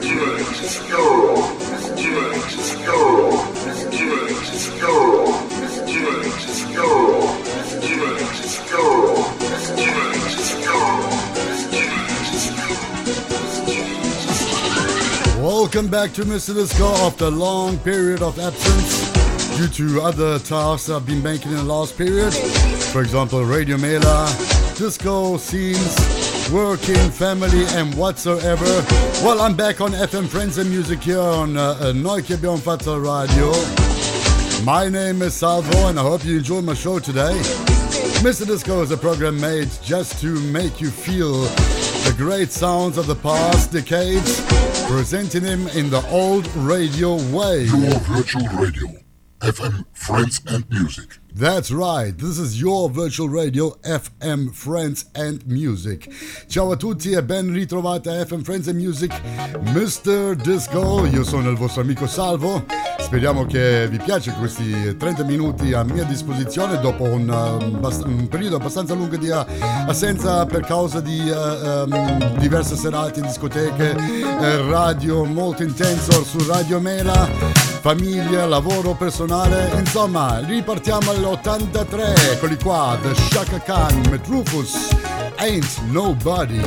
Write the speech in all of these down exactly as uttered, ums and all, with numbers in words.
Welcome back to Mister Disco after a long period of absence due to other tasks I've been making in the last period. For example, Radio Mela, disco scenes, working, family and whatsoever. Well, I'm back on F M Friends and Music here on uh, uh, Noike Bjorn Fatal Radio. My name is Salvo and I hope you enjoy my show today. Mister Disco is a program made just to make you feel the great sounds of the past decades, presenting him in the old radio way. Your virtual radio, F M Friends and Music. That's right, this is your virtual radio F M Friends and Music. Ciao a tutti e ben ritrovati a F M Friends and Music, Mister Disco. Io sono il vostro amico Salvo. Speriamo che vi piace questi trenta minuti a mia disposizione dopo un, uh, un periodo abbastanza lungo di uh, assenza per causa di uh, um, diverse serate in discoteche, uh, radio molto intenso su Radio Mela, famiglia, lavoro personale, insomma ripartiamo all'ottantatré, eccoli qua, The Chaka Khan with Rufus, Ain't Nobody.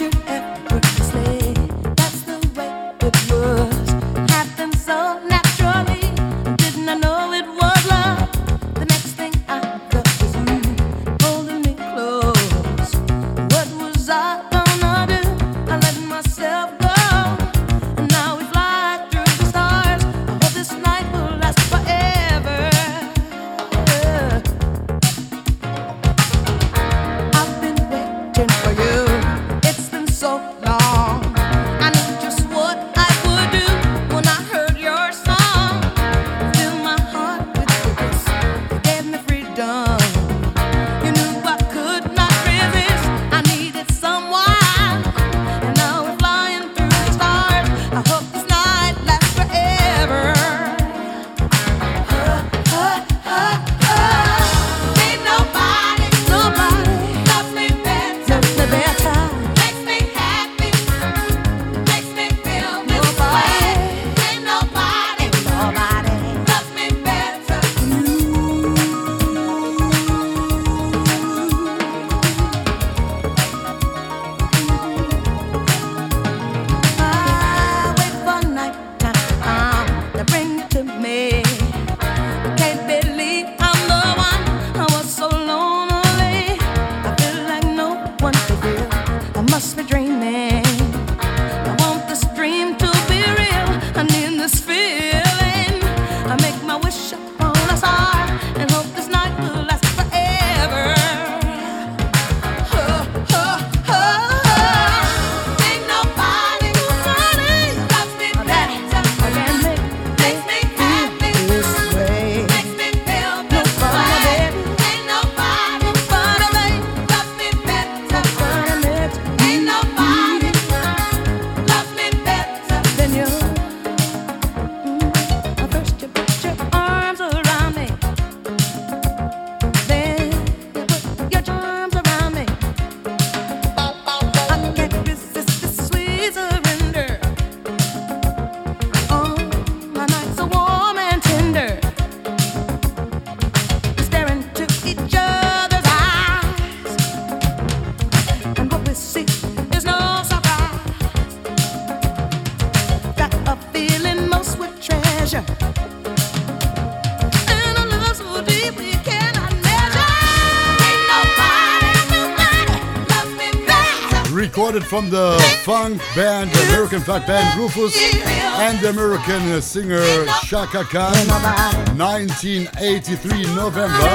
Recorded from the funk band, the American funk band Rufus and the American singer Chaka Khan, nineteen eighty-three November.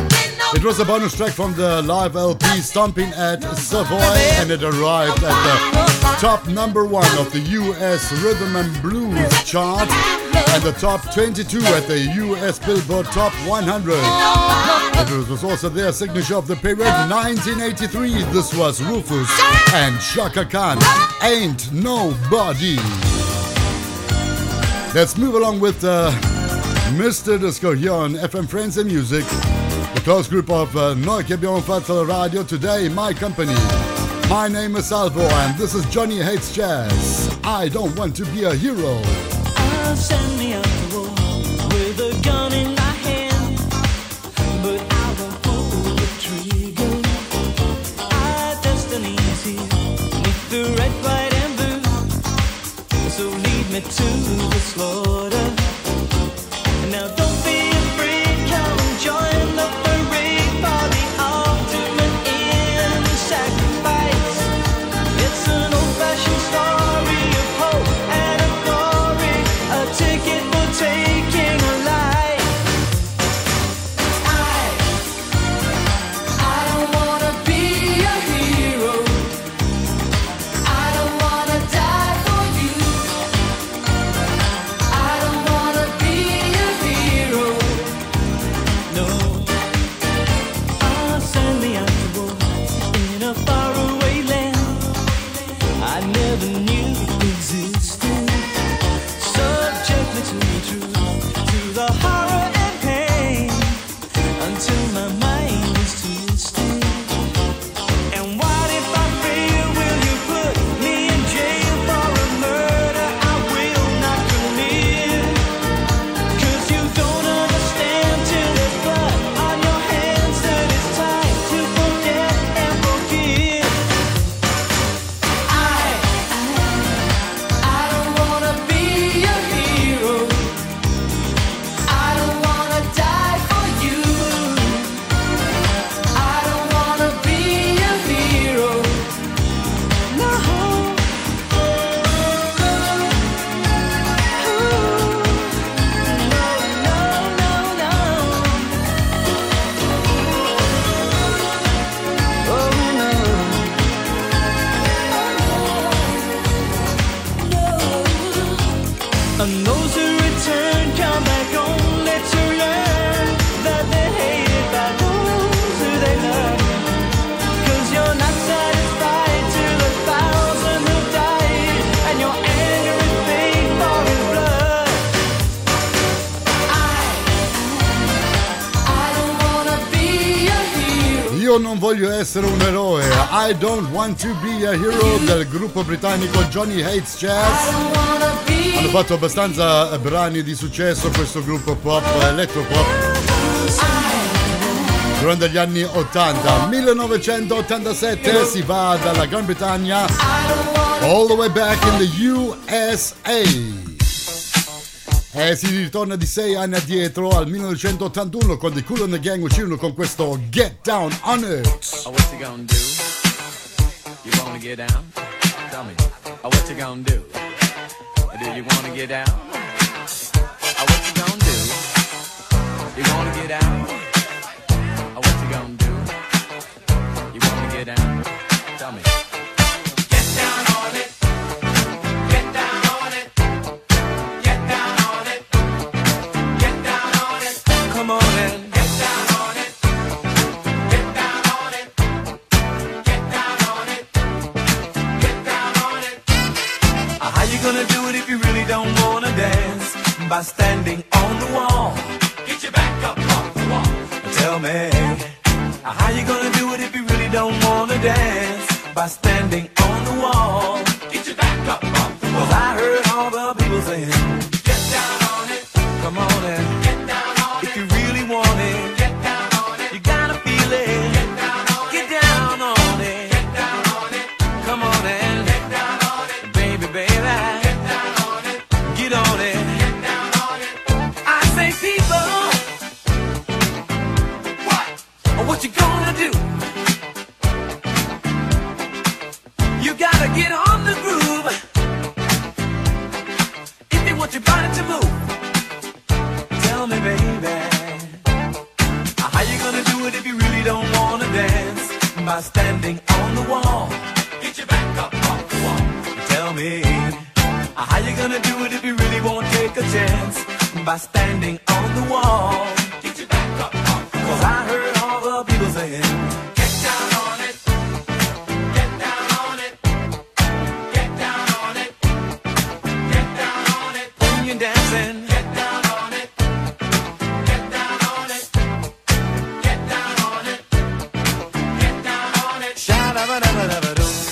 It was a bonus track from the live L P Stomping at Savoy, and it arrived at the top number one of the U S Rhythm and Blues chart and the top twenty-two at the U S Billboard Top one hundred. It was also their signature of the period, nineteen eighty-three. This was Rufus and Chaka Khan, Ain't Nobody. Let's move along with uh, Mister Disco here on F M Friends and Music. The close group of uh, Noike Bjorn Fatal Radio. Today, my company, My name is Salvo and this is Johnny Hates Jazz. I don't want to be a hero. I'll send me out to war with a gun in my hand, but I won't pull the trigger. Our destiny's here, beneath the red, white and blue. So lead me to the slaughter. Now don't be afraid, come and join the parade for the ultimate end sacrifice. It's an old-fashioned story of hope and of glory, a ticket for taking a life. I, I don't wanna be a hero. I don't wanna die for you. I don't wanna be a hero. No, I'll send me out to war in a faraway land I never knew existed. Subject me to the truth, to the horror and pain, until my mind is twisted. And what if I fail? Will you put me in jail for a murder I will not commit? 'Cause you don't understand till there's blood on your hands that it's time to forget and forgive. I, I don't wanna be a hero. I don't wanna die for you. I don't wanna be a hero. No. No, no, no, no. Oh no. And those who return come back only to learn that they're hated by those who they love. 'Cause you're not satisfied till a thousand have died, and your anger is paid for in blood. I, I don't wanna be a hero. Io non voglio essere un eroe. I don't want to be a hero del gruppo britannico Johnny Hates Jazz. I don't wanna be. Hanno fatto abbastanza eh, brani di successo questo gruppo pop, elettropop, durante gli anni ottanta. millenovecentottantasette si va dalla Gran Bretagna all the way back in the U S A. E si ritorna di sei anni addietro al millenovecentottantuno quando i Kool and the Gang uscirono con questo Get Down on It. Oh, what you gonna do? You wanna get down? Tell me. Oh, what you gonna do? Do you wanna get down? Oh, what you gonna do? You wanna get down? Oh, what you gonna do? You wanna get down? Tell me. Get down on it. Get down on it. Get down on it. Get down on it. Come on in. Get down on it. Get down on it. Get down on it. Get down on it. Uh, How you gonna do it if you really don't wanna dance? By standing on the wall. Get your back up off the wall. Tell me, uh, how you gonna do it if you really don't wanna dance? By standing on the wall. Get your back up off the wall. 'Cause I heard all the people saying, get down on it. Come on and get down on it. If you really want it, get down on it. You gotta feel it. Get down on it. Get down on it. Get down on it. Come on and get down on it. Baby, baby. Get down on it. Get on it. Get down on it. I say, people, what? What you gonna do? You gotta get on the groove if you want your body to move. Tell me, baby, how you gonna do it if you really don't wanna dance? By standing on the wall. Get your back up off the wall. Tell me, how you gonna do it if you really won't take a chance? By standing on the wall. Get your back up off the wall. 'Cause I heard all the people saying, get down on it. Get down on it. Get down on it. Get down on it. When you're dancing, get down on it. Get down on it. Get down on it. Get down on it. Sha-da-ba-da-ba-da-ba-doo.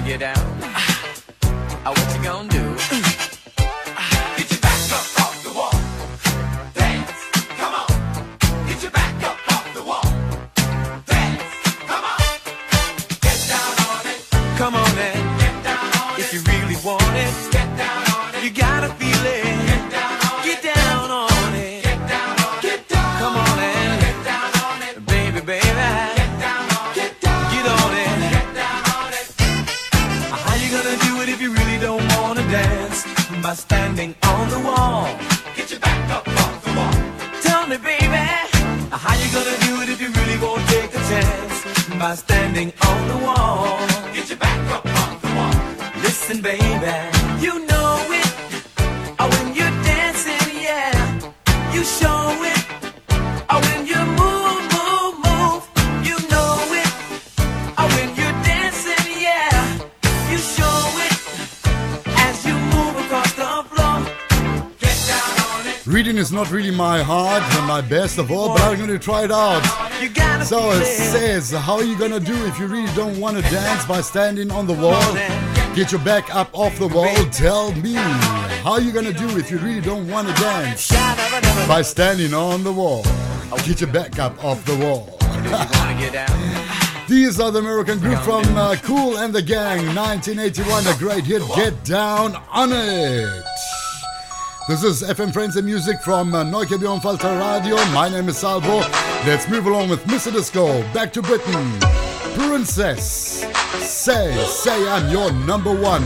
get down? Uh, what you gonna do? Get your back up off the wall. Dance, come on. Get your back up off the wall. Dance, come on. Get down on it. Come on and get down on it. If you really want it, get down on it. You gotta feel it. Get down on it. Get down on it. Get down on it. Get down. Come on and get down on it. Baby, baby. Get down on it. Get down. Get on it. Get down on it. How you gonna do it if you really don't wanna dance? By standing on the wall. Get your back up off the wall. Tell me, baby, how you gonna do it if you really won't take a chance? By standing on the wall. Get your back up off the wall. Listen, baby, you know it. Oh, when you're dancing, yeah, you show it. Oh, when you move, move, move, you know it. Oh, when you're dancing, yeah, you show it. As you move across the floor, get down on it. Reading is not really my heart and my best of all, but I'm going to try it out. You gotta So feel it it. says, how are you going to do if you really don't want to dance by standing on the wall? Get your back up off the wall. Tell me, how are you going to do if you really don't want to dance by standing on the wall? Get your back up off the wall. Do you wanna get down? These are the American group from uh, Kool and the Gang, nineteen eighty-one, a great hit, Get Down on It. This is F M Friends and Music from uh, Neukirchen on Falter Radio. My name is Salvo. Let's move along with Mister Disco. Back to Britain. Princess, say, say I'm your number one.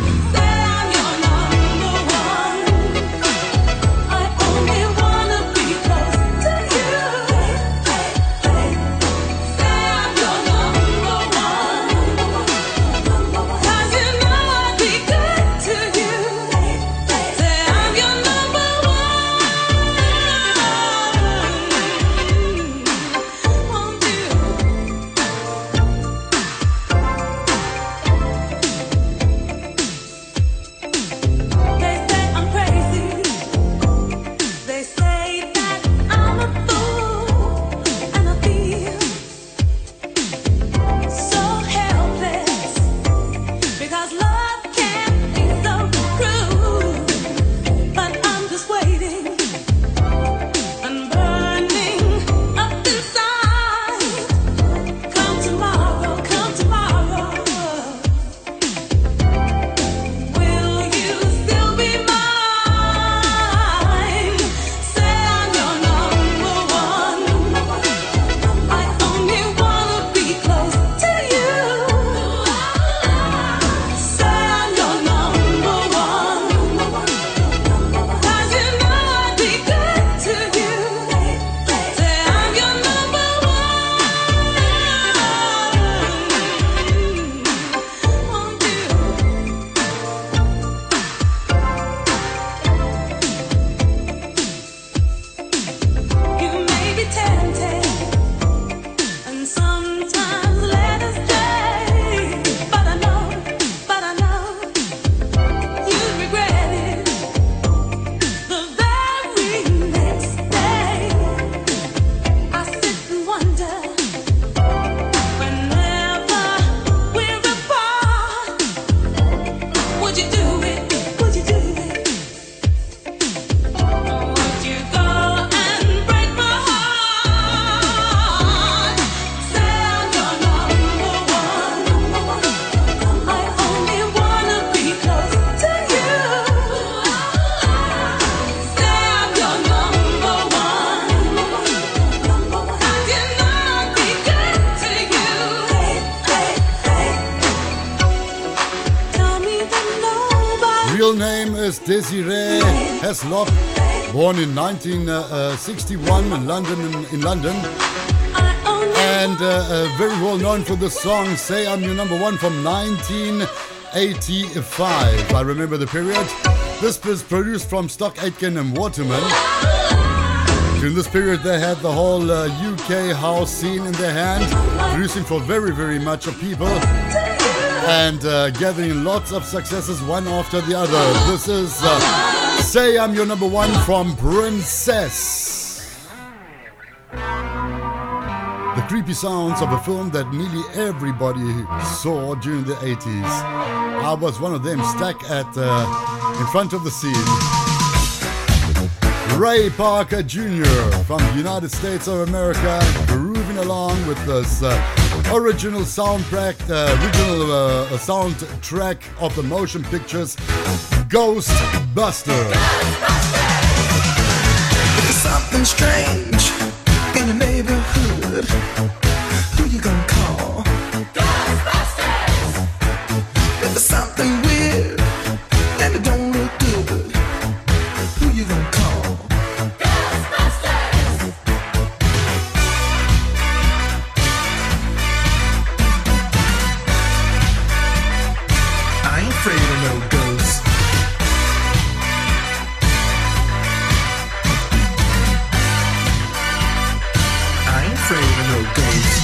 Real name is Desiree Heslop, born in nineteen sixty-one in London. In, in London. And uh, uh, very well known for the song Say I'm Your Number One from nineteen eighty-five. I remember the period. This was produced from Stock Aitken and Waterman. During this period they had the whole uh, U K house scene in their hand, producing for very very much of people and uh, gathering lots of successes one after the other. This is uh, Say I'm Your Number One from Princess. The creepy sounds of a film that nearly everybody saw during the eighties. I was one of them, stuck at uh, in front of the scene. Ray Parker Junior from the United States of America, grooving along with this uh, original soundtrack, uh, original uh, soundtrack of the motion pictures Ghostbusters. There's something strange in the neighborhood. Who you gonna call? Ghostbusters! If there's something weird and it don't look good, who you gonna call? Afraid of no ghosts. I ain't afraid of no ghosts.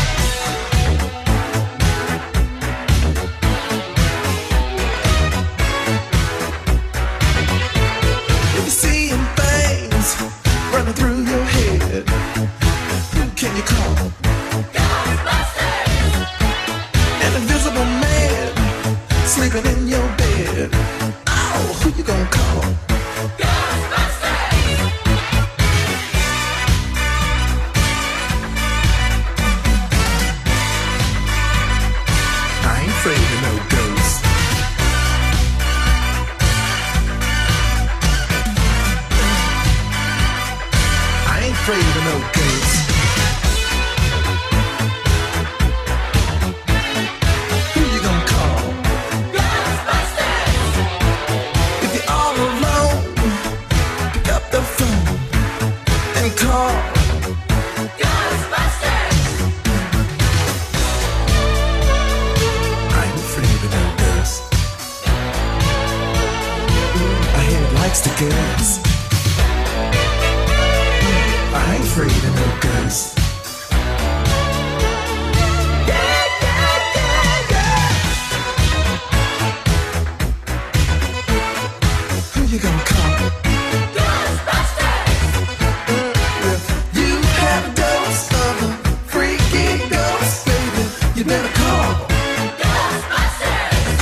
If you're seeing things running through your head, who can you call? Ghostbusters! An invisible man sleeping in your bed. Oh, who you gonna call? Ghostbusters! I ain't afraid of no ghosts. I ain't afraid of no ghosts. Who you gonna call? Call Ghostbusters! I ain't afraid of no ghosts. I hear it likes the girls. I ain't afraid of no ghosts. Yeah, yeah, yeah, yeah. Who you gonna call? You better call Ghostbusters!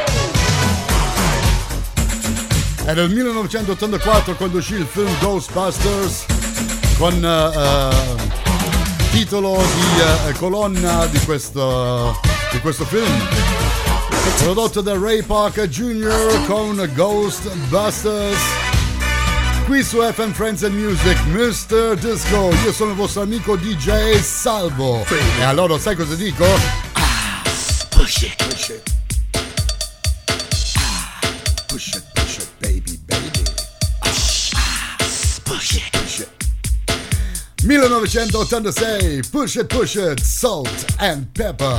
È nel millenovecentottantaquattro quando uscì il film Ghostbusters con uh, uh, titolo di uh, colonna di questo, di questo film, prodotto da Ray Parker Junior con Ghostbusters. Qui su F M Friends and Music, mister Disco, io sono il vostro amico D J Salvo. E allora sai cosa dico? Ah, push it, push it. Ah, push it, push it, baby, baby. Ah, push it, push it. millenovecentottantasei, Push It, Push It, Salt and Pepper.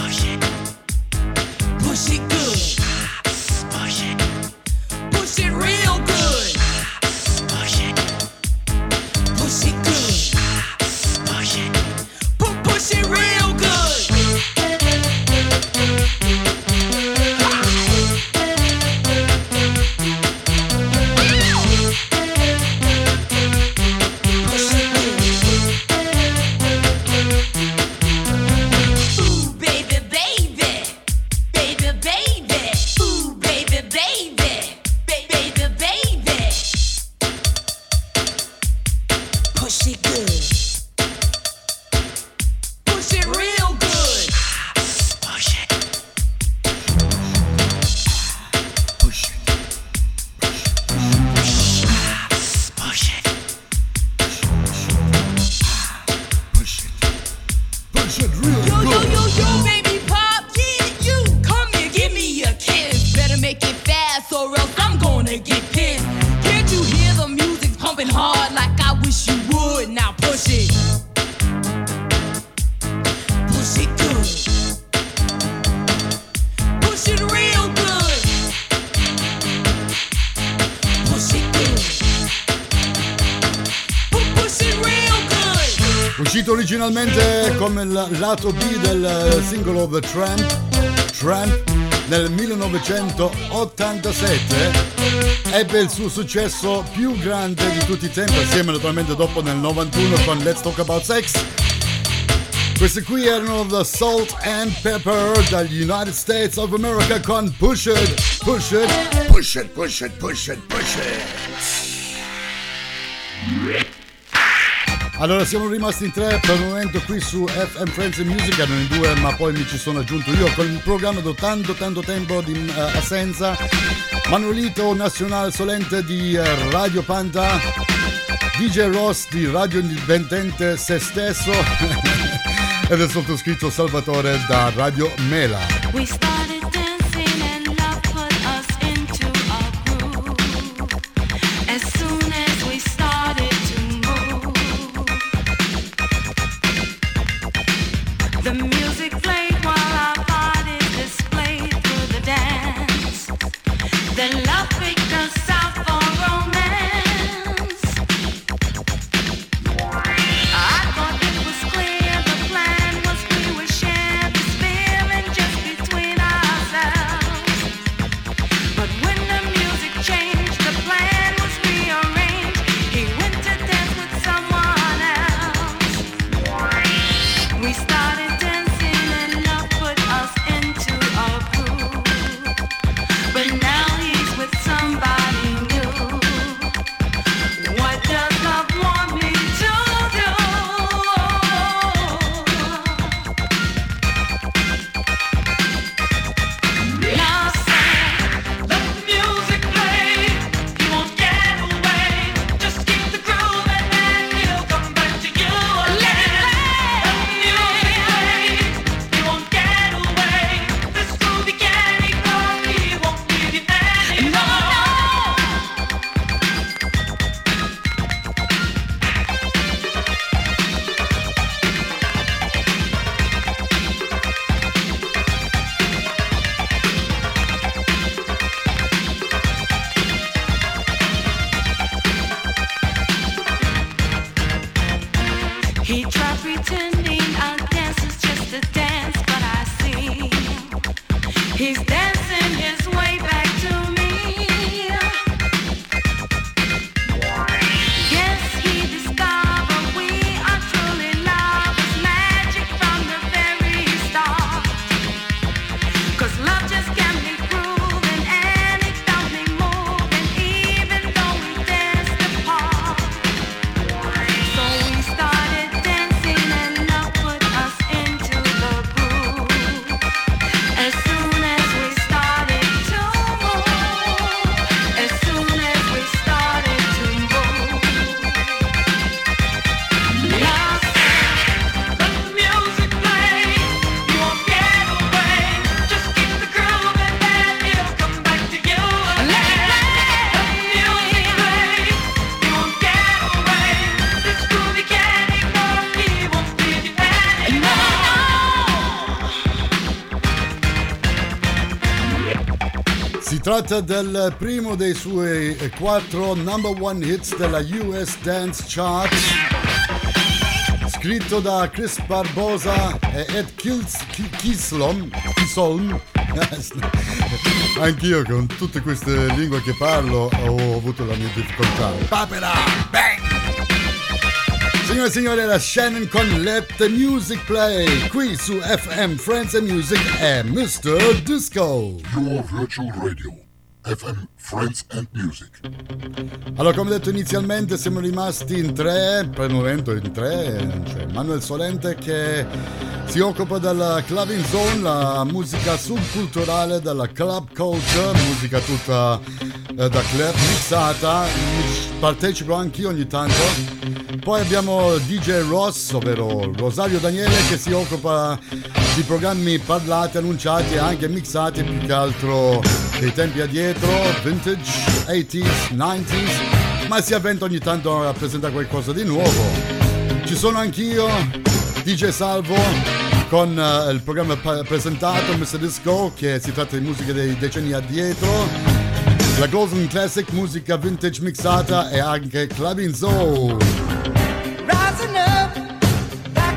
Push it good. Push it. Push it real. uscito originalmente come il lato B del singolo The Tramp, Tramp nel millenovecentottantasette, ebbe il suo successo più grande di tutti i tempi, assieme naturalmente dopo nel novantuno con Let's Talk About Sex. Questi qui erano The Salt and Pepper dagli United States of America con Push It, Push It, Push It, Push It, Push It, Push It. Allora siamo rimasti in tre per il momento qui su F M Friends and Music, erano in due ma poi mi ci sono aggiunto io con il programma da tanto tanto tempo di uh, assenza. Manuelito Nazionale Solente di uh, Radio Panda, D J Ross di Radio Indipendente Se Stesso ed il sottoscritto Salvatore da Radio Mela. We started dancing and love put us into a groove. As soon as we started to move, the music played while our bodies displayed through the dance. Then love picked us out for romance. I thought it was clear the plan was we would share this feeling just between ourselves. But when the music changed, the plan was rearranged. He went to dance with someone else. We started dancing and love put us into a groove. But now he's with somebody new. What does love want me to do? Now say, let the music play. He won't get away. Just keep the groove and he'll come back to you again. Let the music play. He won't get away. This groove he can't ignore. He won't leave you anymore. He tried pretending our dance is just a dance, but I see he's dancing his way back to me. Yes, he discovered we are truly lovers, magic from the very start. 'Cause love just can't be proven, and it got me moving, even though we danced apart. So we started dancing and love put us into the groove. As soon as we started to move, as soon as we started to move. Now let the music play. You won't get away. Just keep the groove and then he'll come back to you again. Let the music play. You won't get away. This groove you can't ignore. He won't leave you anymore. Si tratta del primo dei suoi eh, quattro number one hits della U S Dance Charts, scritto da Chris Barbosa e Ed Kils- Ki- Kislom, Kisolm. Anch'io con tutte queste lingue che parlo ho avuto la mia difficoltà. Papera! Bang! Signore e signori, era Shannon con Let the Music Play. Qui su F M Friends and Music è mister Disco. Your virtual radio. F M Friends and Music. Allora, come detto inizialmente, siamo rimasti in tre, per il momento in tre, c'è Manuel Solente che si occupa della Clubbing Zone, la musica subculturale della club culture, musica tutta eh, da club, mixata, partecipo anch'io ogni tanto. Poi abbiamo D J Ross, ovvero Rosario Daniele, che si occupa di programmi parlati, annunciati e anche mixati, più che altro dei tempi addietro, vintage, eighties, nineties, ma si avventa ogni tanto a presentare qualcosa di nuovo. Ci sono anch'io, D J Salvo, con uh, il programma pa- presentato, mister Disco, che si tratta di musica dei decenni addietro, la Golden Classic, musica vintage mixata e anche Clubbing Zone. Rising up, back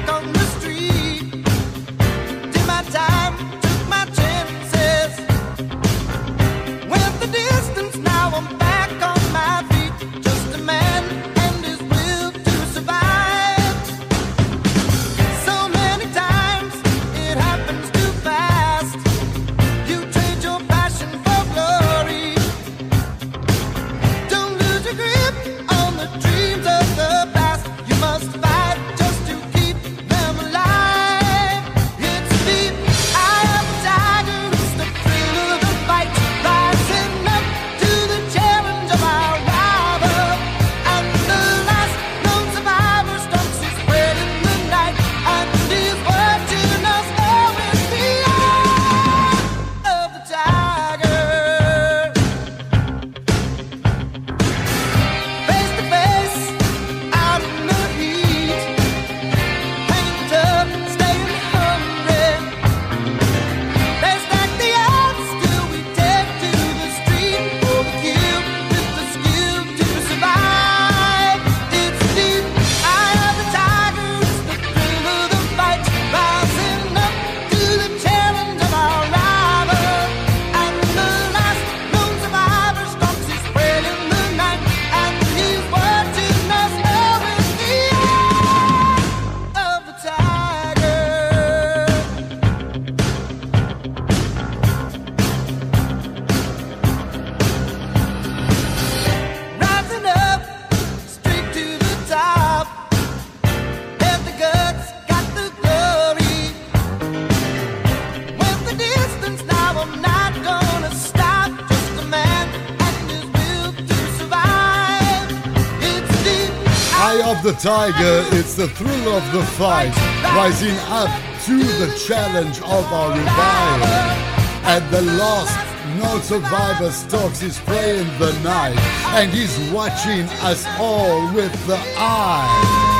I'm not gonna stop. Just a man and his will to survive. It's the Eye of the tiger, it's the thrill of the fight, rising up to the challenge of our revival. At the last, no survivor stalks his prey in the night, and he's watching us all with the eye.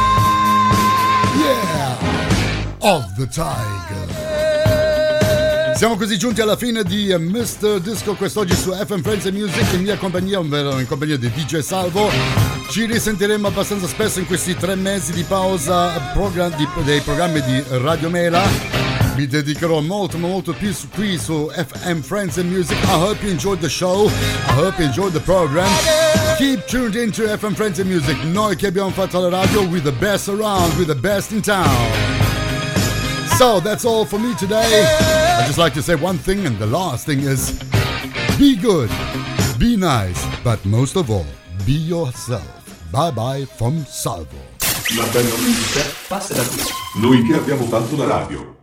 Yeah, of the tiger. Siamo così giunti alla fine di mister Disco quest'oggi su F M Friends and Music, in mia compagnia, ovvero in compagnia di D J Salvo. Ci risentiremo abbastanza spesso in questi tre mesi di pausa program, di, dei programmi di Radio Mela. Mi dedicherò molto molto più su, qui su F M Friends and Music. I hope you enjoyed the show. I hope you enjoyed the program. Keep tuned into F M Friends and Music. Noi che abbiamo fatto la radio with the best around, with the best in town. So that's all for me today. I'd just like to say one thing, and the last thing is be good, be nice, but most of all, be yourself. Bye bye from Salvo. La bella musica passa da qui. Noi che abbiamo fatto la radio.